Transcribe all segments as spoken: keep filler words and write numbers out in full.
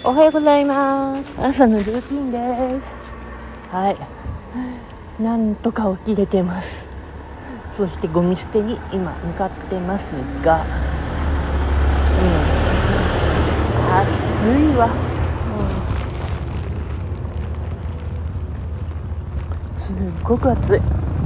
おはようございます。朝のルーティンです。はい、なんとか起きれてます。そしてゴミ捨てに今向かってますが、うん、暑いわ、うん、すっごく暑い。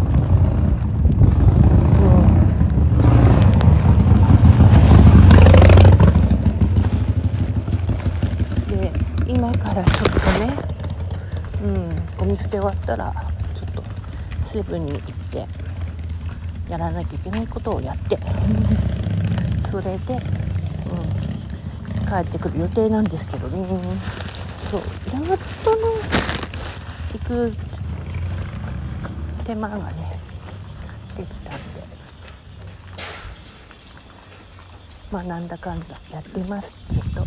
今からちょっとね、うん、ゴミ捨て終わったらちょっとセブンに行ってやらなきゃいけないことをやってそれで、うん、帰ってくる予定なんですけどね。そうやっとね行く手間がねできたんで、まあなんだかんだやってますけど、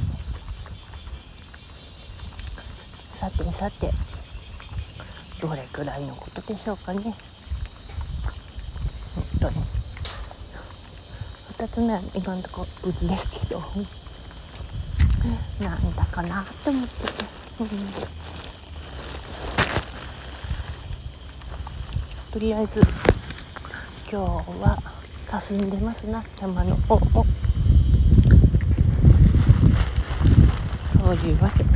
さてさてどれくらいのことでしょうかね。本当にふたつめは今のところ無事ですけど、なんだかなと思ってて、うん、とりあえず今日は霞んでますな、山の方も。そういうわけで